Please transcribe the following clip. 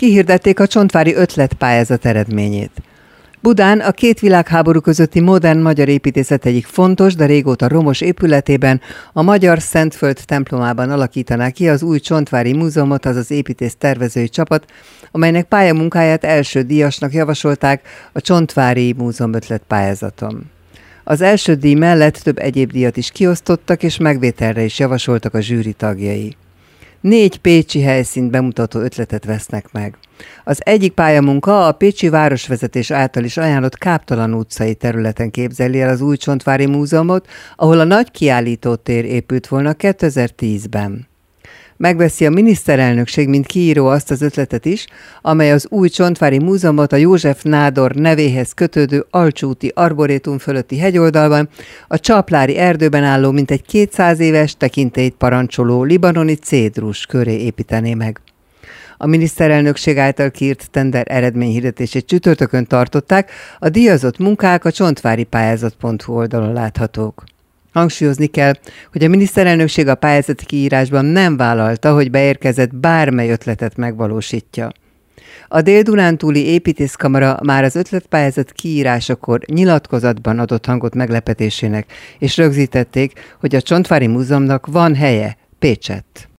Kihirdették a csontvári ötletpályázat eredményét. Budán a két világháború közötti modern magyar építészet egyik fontos, de régóta romos épületében, a Magyar Szentföld templomában alakítanák ki az új Csontvári Múzeumot, azaz építész tervezői csapat, amelynek pályamunkáját első díjasnak javasolták a Csontvári Múzeum ötletpályázaton. Az első díj mellett több egyéb díjat is kiosztottak, és megvételre is javasoltak a zsűri tagjai. 4 pécsi helyszínt bemutató ötletet vesznek meg. Az egyik pályamunka a pécsi városvezetés által is ajánlott Káptalan utcai területen képzeli el az új Csontvári Múzeumot, ahol a nagy kiállítótér épült volna 2010-ben. Megveszi a miniszterelnökség, mint kiíró, azt az ötletet is, amely az új Csontvári Múzeumot a József nádor nevéhez kötődő Alcsúti arborétum fölötti hegyoldalban, a Csaplári erdőben álló mintegy 200 éves tekintélyt parancsoló libanoni cédrus köré építené meg. A miniszterelnökség által kiírt tender eredményhirdetését csütörtökön tartották, a díjazott munkák a csontvári-pályázat.hu oldalon láthatók. Hangsúlyozni kell, hogy a miniszterelnökség a pályázati kiírásban nem vállalta, hogy beérkezett bármely ötletet megvalósítja. A Dél-Dunántúli Építészkamara már az ötletpályázat kiírásakor nyilatkozatban adott hangot meglepetésének, és rögzítették, hogy a Csontvári Múzeumnak van helye Pécsett.